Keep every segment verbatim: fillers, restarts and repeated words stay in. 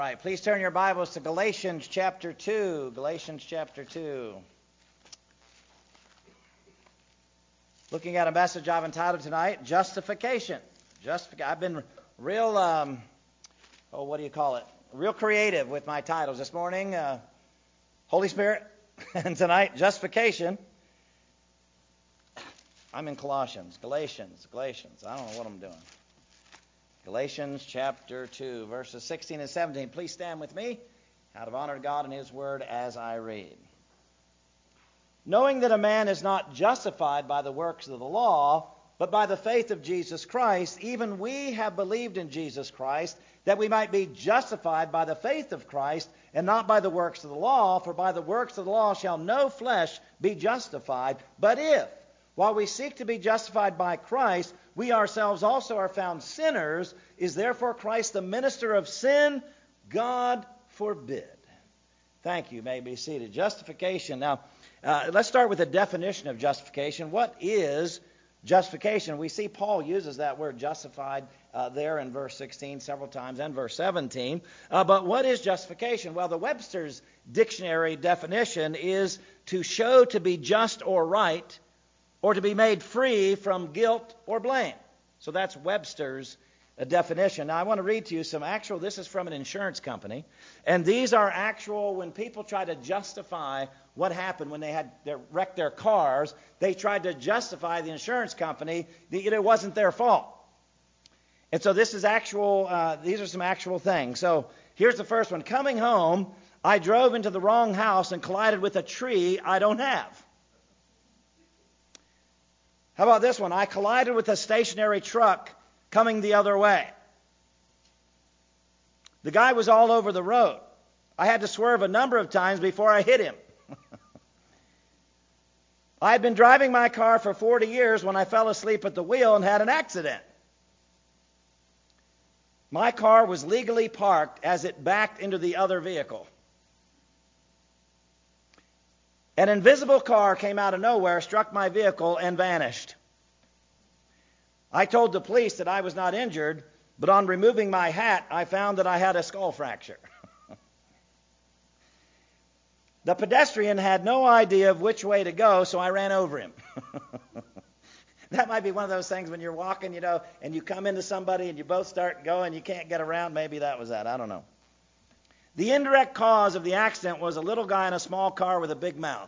All right, please turn your Bibles to Galatians chapter two. Galatians chapter two. Looking at a message I've entitled tonight, Justification. Justific- I've been real, um, oh, what do you call it? Real creative with my titles this morning. Uh, Holy Spirit, and tonight, Justification. I'm in Colossians, Galatians, Galatians. I don't know what I'm doing. Galatians chapter two, verses sixteen and seventeen. Please stand with me out of honor to God and His Word as I read. Knowing that a man is not justified by the works of the law, but by the faith of Jesus Christ, even we have believed in Jesus Christ, that we might be justified by the faith of Christ, and not by the works of the law. For by the works of the law shall no flesh be justified. But if, while we seek to be justified by Christ, we ourselves also are found sinners, is therefore Christ the minister of sin? God forbid. Thank you. You may be seated. Justification. Now, uh, let's start with a definition of justification. What is justification? We see Paul uses that word justified uh, there in verse sixteen several times and verse seventeen. Uh, but what is justification? Well, the Webster's dictionary definition is to show to be just or right, or to be made free from guilt or blame. So that's Webster's uh, definition. Now I want to read to you some actual, this is from an insurance company, and these are actual, when people try to justify what happened when they had their, wrecked their cars, they tried to justify the insurance company that it wasn't their fault. And so this is actual, uh, these are some actual things. So here's the first one. Coming home, I drove into the wrong house and collided with a tree I don't have. How about this one? I collided with a stationary truck coming the other way. The guy was all over the road. I had to swerve a number of times before I hit him. I had been driving my car for forty years when I fell asleep at the wheel and had an accident. My car was legally parked as it backed into the other vehicle. An invisible car came out of nowhere, struck my vehicle, and vanished. I told the police that I was not injured, but on removing my hat, I found that I had a skull fracture. The pedestrian had no idea of which way to go, so I ran over him. That might be one of those things when you're walking, you know, and you come into somebody and you both start going, you can't get around. Maybe that was that. I don't know. The indirect cause of the accident was a little guy in a small car with a big mouth.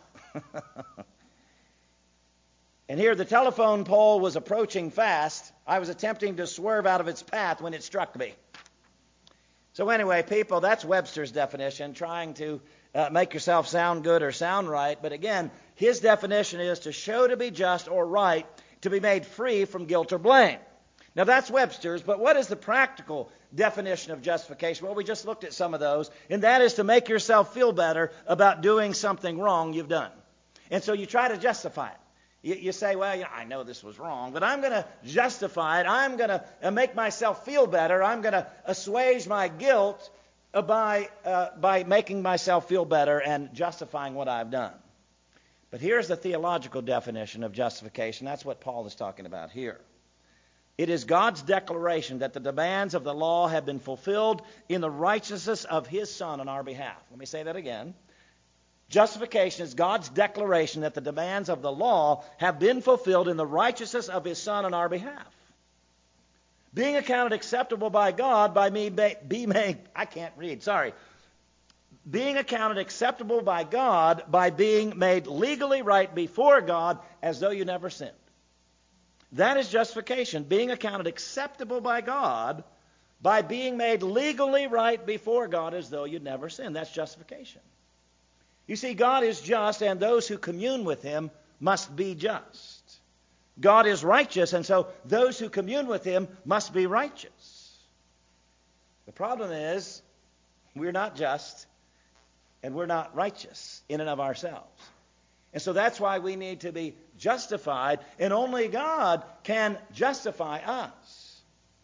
And here the telephone pole was approaching fast. I was attempting to swerve out of its path when it struck me. So anyway, people, that's Webster's definition, trying to uh, make yourself sound good or sound right. But again, his definition is to show to be just or right, to be made free from guilt or blame. Now that's Webster's, but what is the practical definition of justification? Well, we just looked at some of those, and that is to make yourself feel better about doing something wrong you've done. And so you try to justify it. You, you say, well, you know, I know this was wrong, but I'm going to justify it. I'm going to uh, make myself feel better. I'm going to assuage my guilt uh, by, uh, by making myself feel better and justifying what I've done. But here's the theological definition of justification. That's what Paul is talking about here. It is God's declaration that the demands of the law have been fulfilled in the righteousness of His Son on our behalf. Let me say that again. Justification is God's declaration that the demands of the law have been fulfilled in the righteousness of His Son on our behalf. Being accounted acceptable by God by me be made, I can't read, sorry. Being accounted acceptable by God by being made legally right before God as though you never sinned. That is justification, being accounted acceptable by God by being made legally right before God as though you'd never sinned. That's justification. You see, God is just, and those who commune with Him must be just. God is righteous, and so those who commune with Him must be righteous. The problem is, we're not just, and we're not righteous in and of ourselves. And so that's why we need to be justified, and only God can justify us.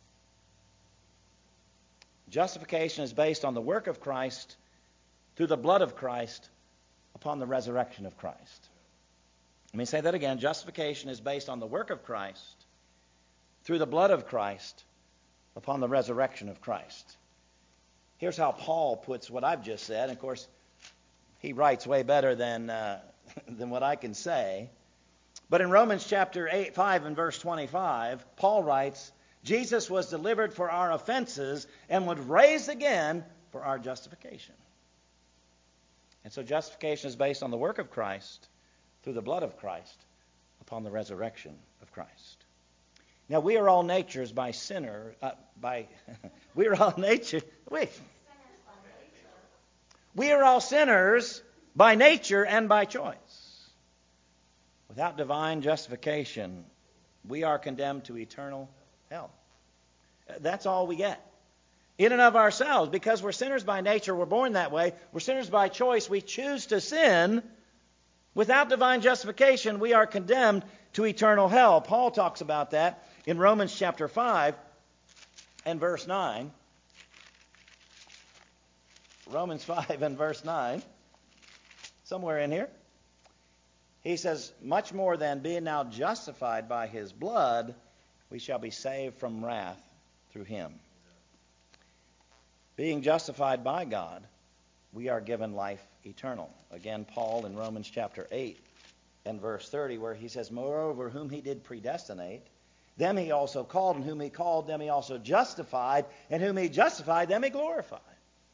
Justification is based on the work of Christ, through the blood of Christ, upon the resurrection of Christ. Let me say that again. Justification is based on the work of Christ, through the blood of Christ, upon the resurrection of Christ. Here's how Paul puts what I've just said. And of course, he writes way better than uh, than what I can say. But in Romans chapter eight, five and verse twenty-five, Paul writes, Jesus was delivered for our offenses and was raised again for our justification. And so justification is based on the work of Christ through the blood of Christ upon the resurrection of Christ. Now we are all natures by sinner uh, by we are all nature wait we are all sinners by nature and by choice. Without divine justification, we are condemned to eternal hell. That's all we get. In and of ourselves, because we're sinners by nature, we're born that way. We're sinners by choice. We choose to sin. Without divine justification, we are condemned to eternal hell. Paul talks about that in Romans chapter five and verse nine. Romans five and verse nine. Somewhere in here. He says, much more than being now justified by his blood, we shall be saved from wrath through him. Being justified by God, we are given life eternal. Again, Paul in Romans chapter eight and verse thirty, where he says, moreover, whom he did predestinate, them he also called, and whom he called, them he also justified, and whom he justified, them he glorified.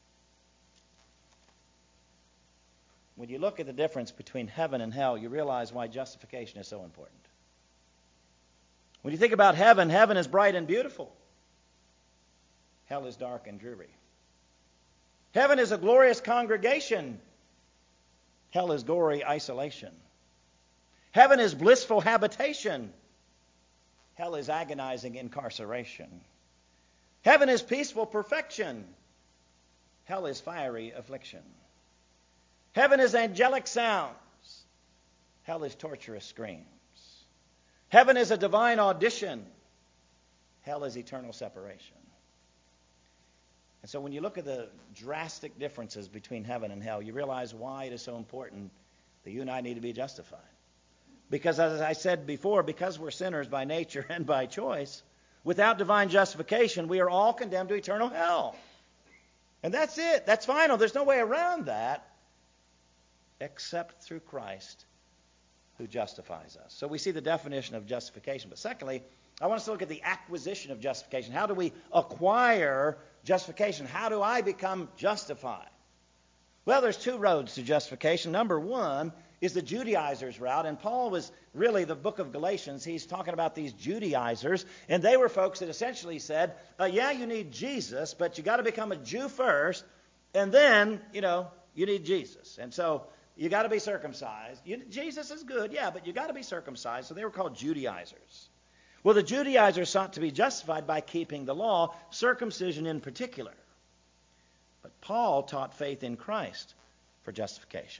When you look at the difference between heaven and hell, you realize why justification is so important. When you think about heaven, heaven is bright and beautiful. Hell is dark and dreary. Heaven is a glorious congregation. Hell is gory isolation. Heaven is blissful habitation. Hell is agonizing incarceration. Heaven is peaceful perfection. Hell is fiery affliction. Heaven is angelic sounds. Hell is torturous screams. Heaven is a divine audition. Hell is eternal separation. And so when you look at the drastic differences between heaven and hell, you realize why it is so important that you and I need to be justified. Because as I said before, because we're sinners by nature and by choice, without divine justification, we are all condemned to eternal hell. And that's it. That's final. There's no way around that. Except through Christ who justifies us. So we see the definition of justification. But secondly, I want us to look at the acquisition of justification. How do we acquire justification? How do I become justified? Well, there's two roads to justification. Number one is the Judaizers' route. And Paul was really, the book of Galatians, he's talking about these Judaizers. And they were folks that essentially said, uh, yeah, you need Jesus, but you got to become a Jew first. And then, you know, you need Jesus. And so you got to be circumcised. You, Jesus is good, yeah, but you got to be circumcised. So they were called Judaizers. Well, the Judaizers sought to be justified by keeping the law, circumcision in particular. But Paul taught faith in Christ for justification.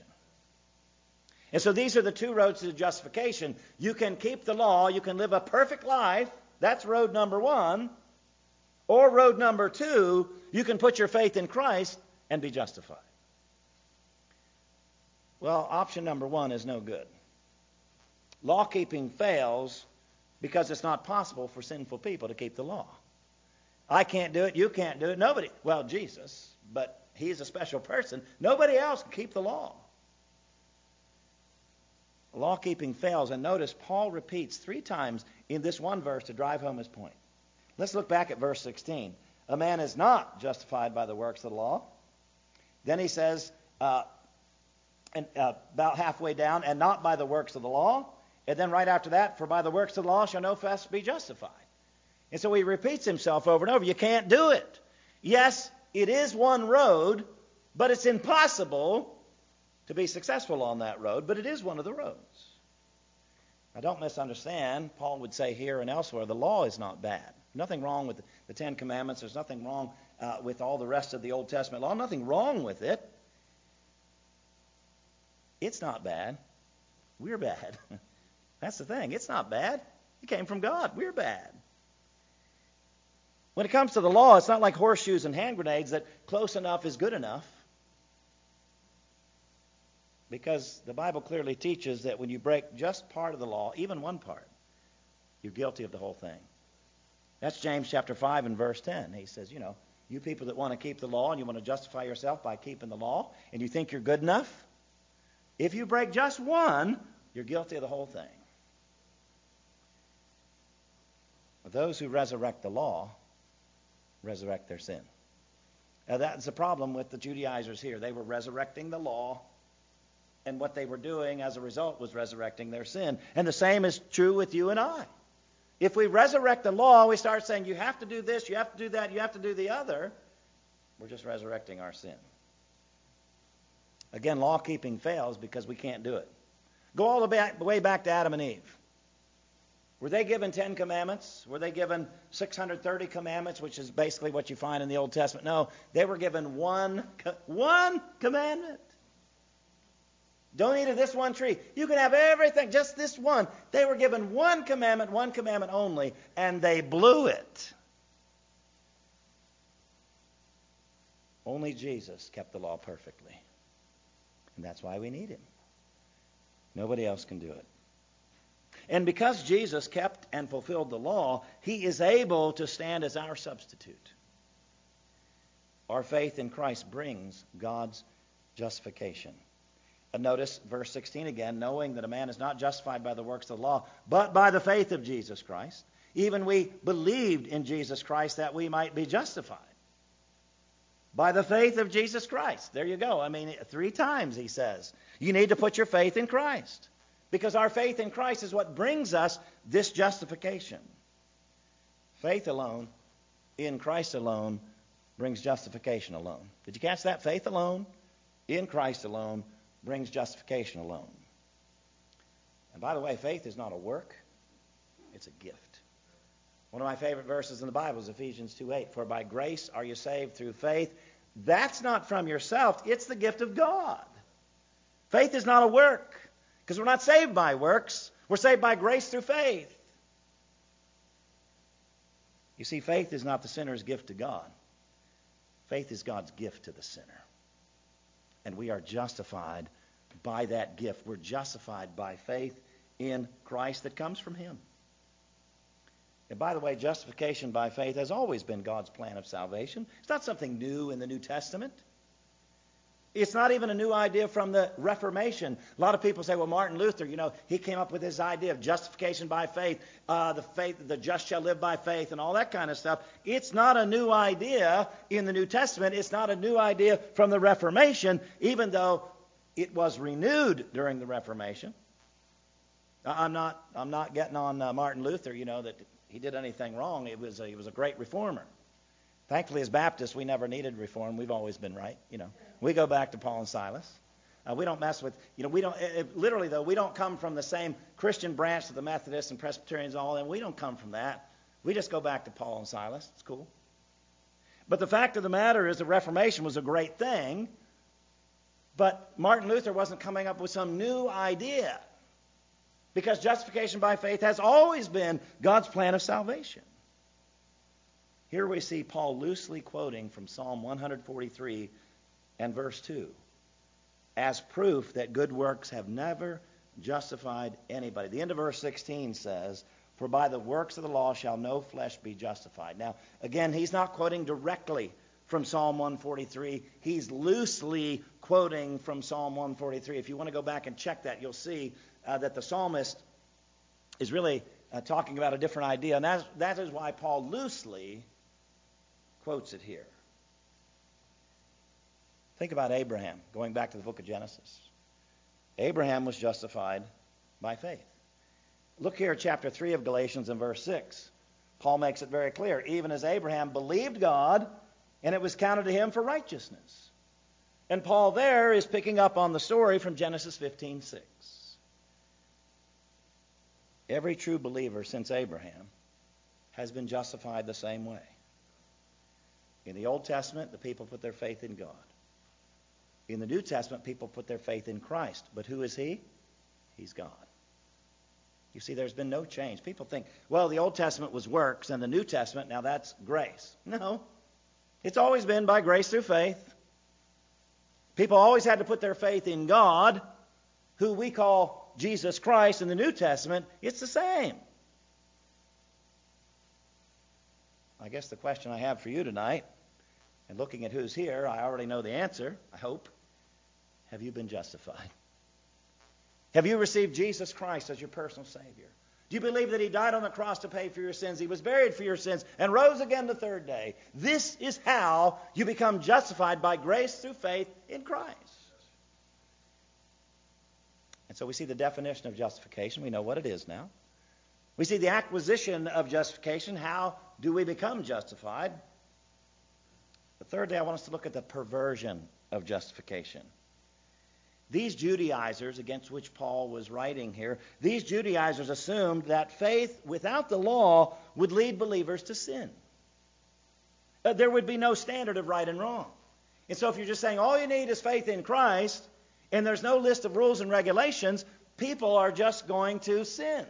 And so these are the two roads to justification. You can keep the law. You can live a perfect life. That's road number one. Or road number two, you can put your faith in Christ and be justified. Well, option number one is no good. Law-keeping fails because it's not possible for sinful people to keep the law. I can't do it. You can't do it. Nobody. Well, Jesus, but he's a special person. Nobody else can keep the law. Law-keeping fails. And notice Paul repeats three times in this one verse to drive home his point. Let's look back at verse sixteen. A man is not justified by the works of the law. Then he says, uh, and uh, about halfway down, and not by the works of the law. And then right after that, for by the works of the law shall no flesh be justified. And so he repeats himself over and over. You can't do it. Yes, it is one road, but it's impossible to be successful on that road, but it is one of the roads. Now, don't misunderstand. Paul would say here and elsewhere, the law is not bad. Nothing wrong with the Ten Commandments. There's nothing wrong uh, with all the rest of the Old Testament law. Nothing wrong with it. It's not bad. We're bad. That's the thing. It's not bad. It came from God. We're bad. When it comes to the law, it's not like horseshoes and hand grenades that close enough is good enough. Because the Bible clearly teaches that when you break just part of the law, even one part, you're guilty of the whole thing. That's James chapter five and verse ten. He says, you know, You people that want to keep the law and you want to justify yourself by keeping the law and you think you're good enough, if you break just one, you're guilty of the whole thing. But those who resurrect the law resurrect their sin. Now that's the problem with the Judaizers here. They were resurrecting the law, and what they were doing as a result was resurrecting their sin. And the same is true with you and I. If we resurrect the law, we start saying, you have to do this, you have to do that, you have to do the other. We're just resurrecting our sin. Again, law keeping fails because we can't do it. Go all the, back, the way back to Adam and Eve. Were they given Ten Commandments? Were they given six hundred thirty commandments, which is basically what you find in the Old Testament? No, they were given one, one commandment. Don't eat of this one tree. You can have everything, just this one. They were given one commandment, one commandment only, and they blew it. Only Jesus kept the law perfectly. And that's why we need him. Nobody else can do it. And because Jesus kept and fulfilled the law, he is able to stand as our substitute. Our faith in Christ brings God's justification. And notice verse sixteen again, knowing that a man is not justified by the works of the law, but by the faith of Jesus Christ. Even we believed in Jesus Christ that we might be justified. By the faith of Jesus Christ. There you go. I mean, three times he says, you need to put your faith in Christ. Because our faith in Christ is what brings us this justification. Faith alone, in Christ alone, brings justification alone. Did you catch that? Faith alone, in Christ alone, brings justification alone. And by the way, faith is not a work, it's a gift. One of my favorite verses in the Bible is Ephesians two eight. For by grace are you saved through faith. That's not from yourself, it's the gift of God. Faith is not a work, because we're not saved by works. We're saved by grace through faith. You see, faith is not the sinner's gift to God. Faith is God's gift to the sinner. And we are justified by that gift. We're justified by faith in Christ that comes from him. And by the way, justification by faith has always been God's plan of salvation. It's not something new in the New Testament. It's not even a new idea from the Reformation. A lot of people say, well, Martin Luther, you know, he came up with this idea of justification by faith, uh, the faith, the just shall live by faith, and all that kind of stuff. It's not a new idea in the New Testament. It's not a new idea from the Reformation, even though it was renewed during the Reformation. I'm not, I'm not getting on uh, Martin Luther, you know, that he did anything wrong. It was a, he was a great reformer. Thankfully, as Baptists, we never needed reform. We've always been right, you know. We go back to Paul and Silas. Uh, we don't mess with, you know, we don't, it, literally, though, we don't come from the same Christian branch of the Methodists and Presbyterians and all that. We don't come from that. We just go back to Paul and Silas. It's cool. But the fact of the matter is the Reformation was a great thing, but Martin Luther wasn't coming up with some new idea, because justification by faith has always been God's plan of salvation. Here we see Paul loosely quoting from Psalm one forty-three and verse two as proof that good works have never justified anybody. The end of verse sixteen says, for by the works of the law shall no flesh be justified. Now, again, he's not quoting directly from Psalm one forty-three. He's loosely quoting from Psalm one forty-three. If you want to go back and check that, you'll see uh, that the psalmist is really uh, talking about a different idea. And that, that is why Paul loosely quotes it here. Think about Abraham, going back to the book of Genesis. Abraham was justified by faith. Look here at chapter three of Galatians and verse six. Paul makes it very clear. Even as Abraham believed God, and it was counted to him for righteousness. And Paul there is picking up on the story from Genesis fifteen six. Every true believer since Abraham has been justified the same way. In the Old Testament, the people put their faith in God. In the New Testament, people put their faith in Christ. But who is he? He's God. You see, there's been no change. People think, well, the Old Testament was works, and the New Testament, now that's grace. No. It's always been by grace through faith. People always had to put their faith in God, who we call Jesus Christ. In the New Testament, it's the same. I guess the question I have for you tonight, And looking at who's here, I already know the answer, I hope. Have you been justified? Have you received Jesus Christ as your personal Savior? Do you believe that he died on the cross to pay for your sins? He was buried for your sins and rose again the third day. This is how you become justified by grace through faith in Christ. And so we see the definition of justification. We know what it is now. We see the acquisition of justification. How do we become justified? But thirdly, I want us to look at the perversion of justification. These Judaizers, against which Paul was writing here, these Judaizers assumed that faith without the law would lead believers to sin. Uh, there would be no standard of right and wrong. And so if you're just saying all you need is faith in Christ, and there's no list of rules and regulations, people are just going to sin.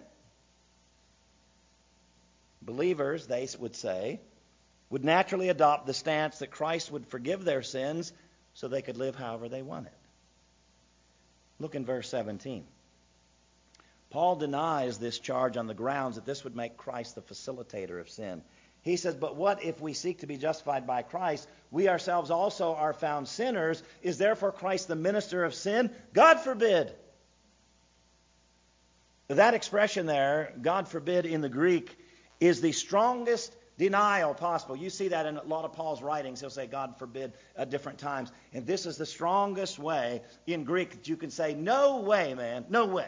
Believers, they would say, would naturally adopt the stance that Christ would forgive their sins so they could live however they wanted. Look in verse seventeen. Paul denies this charge on the grounds that this would make Christ the facilitator of sin. He says, but what if we seek to be justified by Christ? We ourselves also are found sinners. Is therefore Christ the minister of sin? God forbid. That expression there, God forbid in the Greek, is the strongest denial possible. You see that in a lot of Paul's writings. He'll say, God forbid, at different times. And this is the strongest way in Greek that you can say, no way, man, no way.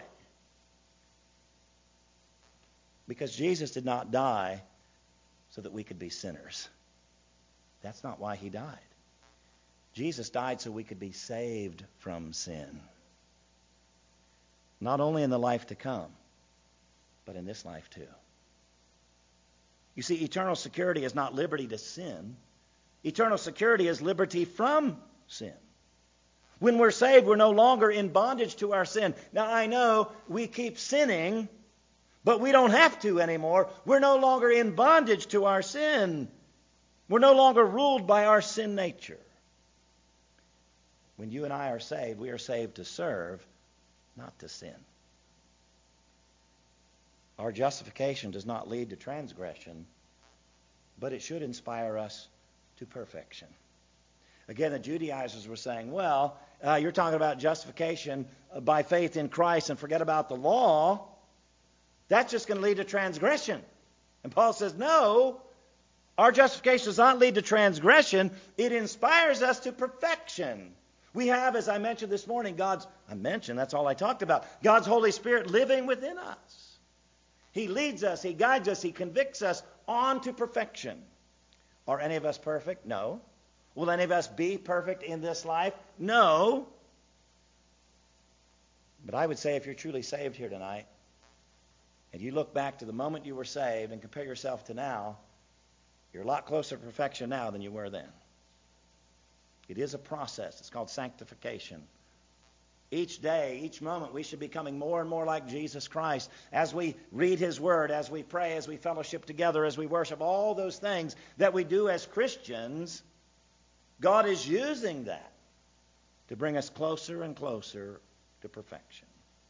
Because Jesus did not die so that we could be sinners. That's not why he died. Jesus died so we could be saved from sin. Not only in the life to come, but in this life too. You see, eternal security is not liberty to sin. Eternal security is liberty from sin. When we're saved, we're no longer in bondage to our sin. Now, I know we keep sinning, but we don't have to anymore. We're no longer in bondage to our sin. We're no longer ruled by our sin nature. When you and I are saved, we are saved to serve, not to sin. Our justification does not lead to transgression, but it should inspire us to perfection. Again, the Judaizers were saying, well, uh, you're talking about justification by faith in Christ and forget about the law. That's just going to lead to transgression. And Paul says, no, our justification does not lead to transgression. It inspires us to perfection. We have, as I mentioned this morning, God's, I mentioned, that's all I talked about, God's Holy Spirit living within us. He leads us, he guides us, he convicts us on to perfection. Are any of us perfect? No. Will any of us be perfect in this life? No. But I would say if you're truly saved here tonight, and you look back to the moment you were saved and compare yourself to now, you're a lot closer to perfection now than you were then. It is a process. It's called sanctification. Each day, each moment, we should be becoming more and more like Jesus Christ. As we read his word, as we pray, as we fellowship together, as we worship, all those things that we do as Christians, God is using that to bring us closer and closer to perfection.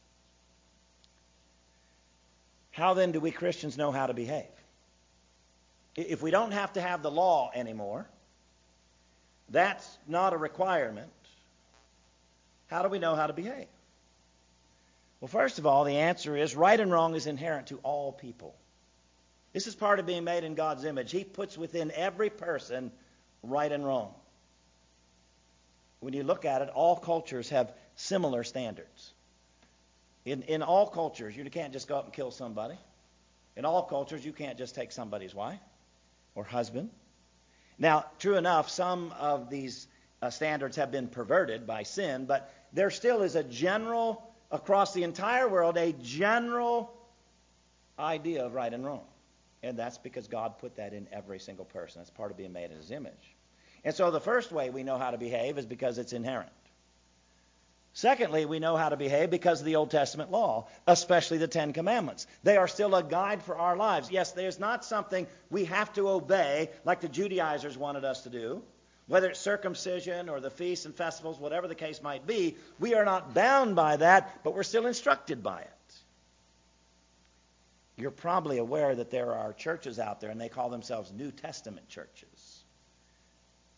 How then do we Christians know how to behave? If we don't have to have the law anymore, that's not a requirement. How do we know how to behave? Well, first of all, the answer is right and wrong is inherent to all people. This is part of being made in God's image. He puts within every person right and wrong. When you look at it, all cultures have similar standards. In, in all cultures, you can't just go up and kill somebody. In all cultures, you can't just take somebody's wife or husband. Now, true enough, some of these uh, standards have been perverted by sin, but there still is a general, across the entire world, a general idea of right and wrong. And that's because God put that in every single person. That's part of being made in his image. And so the first way we know how to behave is because it's inherent. Secondly, we know how to behave because of the Old Testament law, especially the Ten Commandments. They are still a guide for our lives. Yes, there's not something we have to obey like the Judaizers wanted us to do. Whether it's circumcision or the feasts and festivals, whatever the case might be, we are not bound by that, but we're still instructed by it. You're probably aware that there are churches out there, and they call themselves New Testament churches.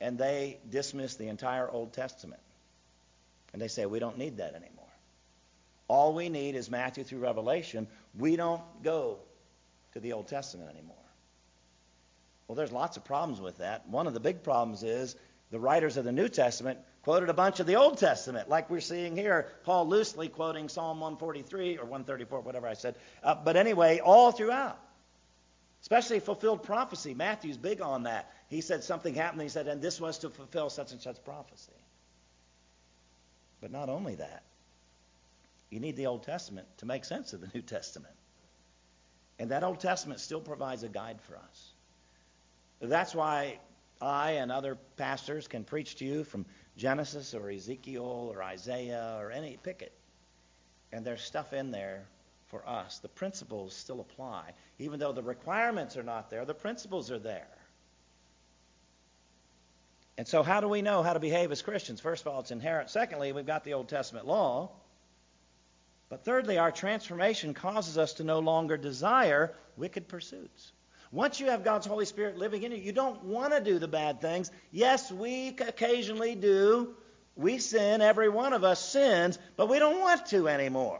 and they dismiss the entire Old Testament. And they say, we don't need that anymore. All we need is Matthew through Revelation. We don't go to the Old Testament anymore. Well, there's lots of problems with that. One of the big problems is the writers of the New Testament quoted a bunch of the Old Testament, like we're seeing here, Paul loosely quoting Psalm one forty-three or one thirty-four, whatever I said. Uh, but anyway, all throughout, especially fulfilled prophecy. Matthew's big on that. He said something happened, he said, and this was to fulfill such and such prophecy. But not only that, you need the Old Testament to make sense of the New Testament. And that Old Testament still provides a guide for us. That's why I and other pastors can preach to you from Genesis or Ezekiel or Isaiah or any, pick it. And there's stuff in there for us. The principles still apply. Even though the requirements are not there, the principles are there. And so how do we know how to behave as Christians? First of all, it's inherent. Secondly, we've got the Old Testament law. But thirdly, our transformation causes us to no longer desire wicked pursuits. Once you have God's Holy Spirit living in you, you don't want to do the bad things. Yes, we occasionally do. We sin. Every one of us sins, but we don't want to anymore.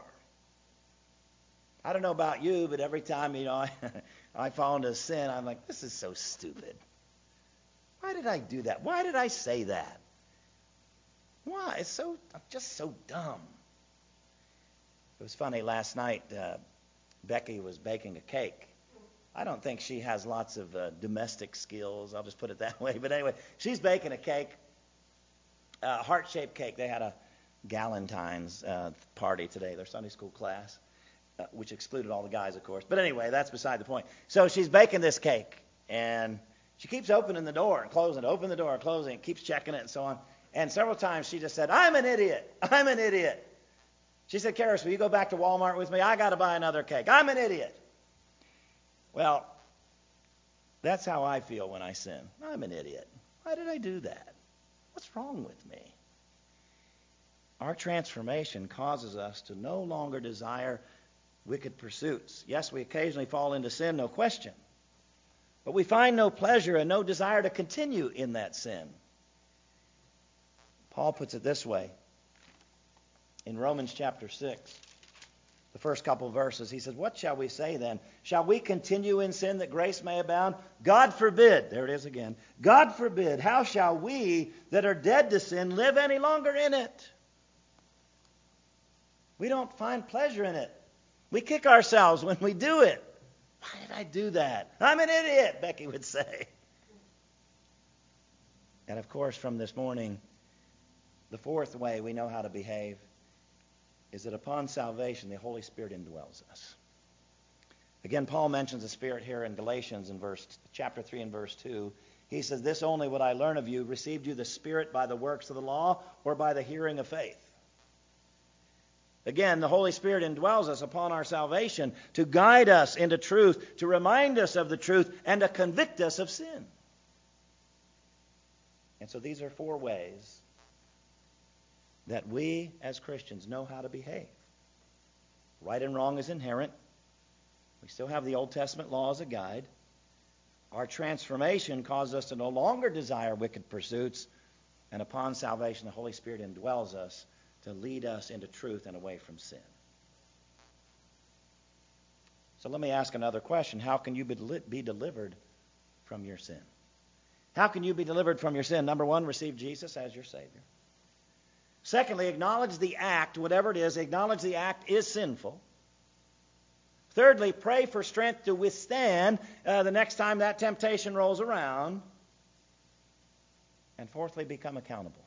I don't know about you, but every time, you know, I, I fall into sin, I'm like, this is so stupid. Why did I do that? Why did I say that? Why? It's so, I'm just so dumb. It was funny, last night, uh, Becky was baking a cake. I don't think she has lots of uh, domestic skills. I'll just put it that way. But anyway, she's baking a cake, a heart-shaped cake. They had a Galentine's uh, party today, their Sunday school class, uh, which excluded all the guys, of course. But anyway, that's beside the point. So she's baking this cake, and she keeps opening the door and closing it, open the door and closing it, keeps checking it and so on. And several times she just said, I'm an idiot. I'm an idiot. She said, Karis, will you go back to Walmart with me? I got to buy another cake. I'm an idiot. Well, that's how I feel when I sin. I'm an idiot. Why did I do that? What's wrong with me? Our transformation causes us to no longer desire wicked pursuits. Yes, we occasionally fall into sin, no question. But we find no pleasure and no desire to continue in that sin. Paul puts it this way. In Romans chapter six, the first couple verses, he says, what shall we say then? Shall we continue in sin that grace may abound? God forbid. There it is again. God forbid. How shall we that are dead to sin live any longer in it? We don't find pleasure in it. We kick ourselves when we do it. Why did I do that? I'm an idiot, Becky would say. And of course, from this morning, the fourth way we know how to behave is that upon salvation, the Holy Spirit indwells us. Again, Paul mentions the Spirit here in Galatians in verse chapter three and verse two. He says, this only would I learn of you, received you the Spirit by the works of the law or by the hearing of faith? Again, the Holy Spirit indwells us upon our salvation to guide us into truth, to remind us of the truth, and to convict us of sin. And so these are four ways that we as Christians know how to behave. Right and wrong is inherent. We still have the Old Testament law as a guide. Our transformation causes us to no longer desire wicked pursuits, and upon salvation, the Holy Spirit indwells us to lead us into truth and away from sin. So let me ask another question. How can you be delivered from your sin? How can you be delivered from your sin? Number one, receive Jesus as your Savior. Secondly, acknowledge the act, whatever it is, acknowledge the act is sinful. Thirdly, pray for strength to withstand uh, the next time that temptation rolls around. And fourthly, become accountable.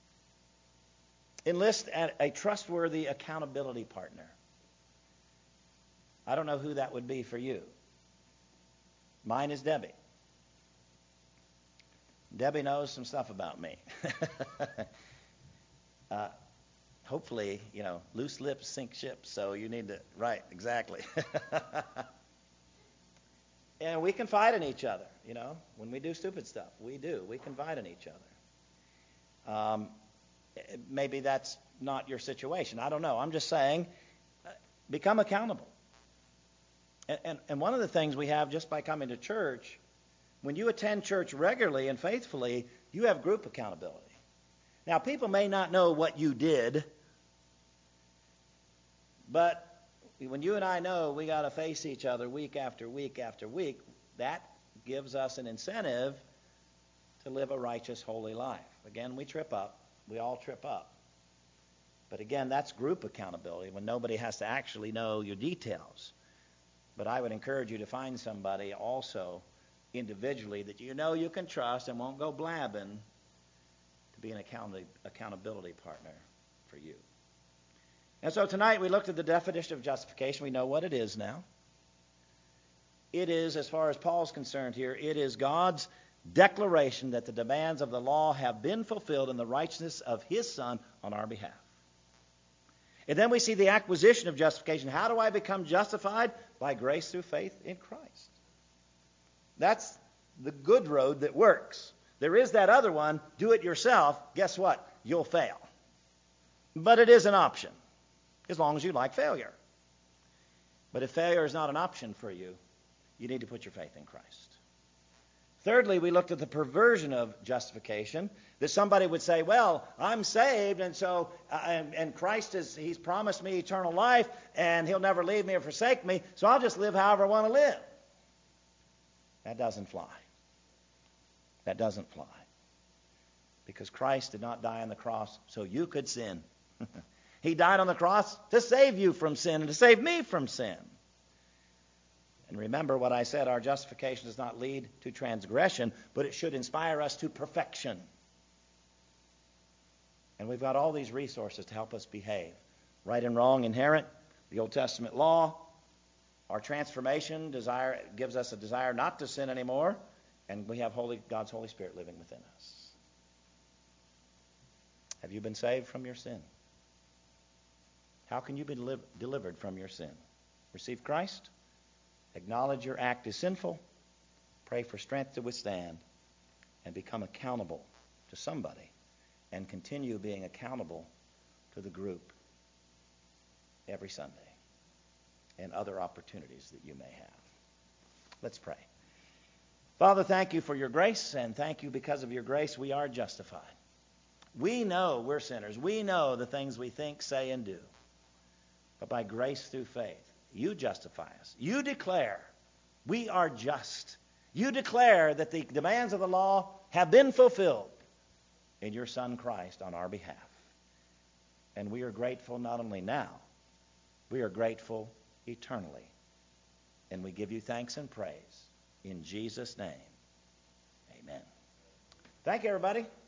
Enlist a trustworthy accountability partner. I don't know who that would be for you. Mine is Debbie. Debbie knows some stuff about me. uh, hopefully, you know, loose lips sink ships, so you need to, right, exactly. And we confide in each other, you know, when we do stupid stuff. We do. We confide in each other. Um, maybe that's not your situation. I don't know. I'm just saying, uh, become accountable. And, and, and one of the things we have just by coming to church, when you attend church regularly and faithfully, You have group accountability. Now, people may not know what you did, but when you and I know we got to face each other week after week after week, that gives us an incentive to live a righteous, holy life. Again, we trip up. We all trip up. But again, that's group accountability when nobody has to actually know your details. But I would encourage you to find somebody also individually that you know you can trust and won't go blabbing to be an account- accountability partner for you. And so tonight we looked at the definition of justification. We know what it is now. It is, as far as Paul's concerned here, it is God's declaration that the demands of the law have been fulfilled in the righteousness of his Son on our behalf. And then we see the acquisition of justification. How do I become justified? By grace through faith in Christ. That's the good road that works. There is that other one, do it yourself. Guess what? You'll fail. But it is an option, as long as you like failure. But if failure is not an option for you, you need to put your faith in Christ. Thirdly, we looked at the perversion of justification, that somebody would say, well, I'm saved, and so uh, and, and Christ is, he's promised me eternal life, and he'll never leave me or forsake me, so I'll just live however I want to live. That doesn't fly. That doesn't fly. Because Christ did not die on the cross so you could sin. He died on the cross to save you from sin and to save me from sin. And remember what I said, our justification does not lead to transgression, but it should inspire us to perfection. And we've got all these resources to help us behave. Right and wrong inherent, the Old Testament law, our transformation desire gives us a desire not to sin anymore, and we have Holy God's Holy Spirit living within us. Have you been saved from your sin? How can you be deli- delivered from your sin? Receive Christ. Acknowledge your act is sinful, pray for strength to withstand, and become accountable to somebody, and continue being accountable to the group every Sunday and other opportunities that you may have. Let's pray. Father, thank you for your grace, and thank you because of your grace we are justified. We know we're sinners. We know the things we think, say, and do. But by grace through faith, you justify us. You declare we are just. You declare that the demands of the law have been fulfilled in your Son Christ on our behalf. And we are grateful not only now, we are grateful eternally. And we give you thanks and praise in Jesus' name. Amen. Thank you, everybody.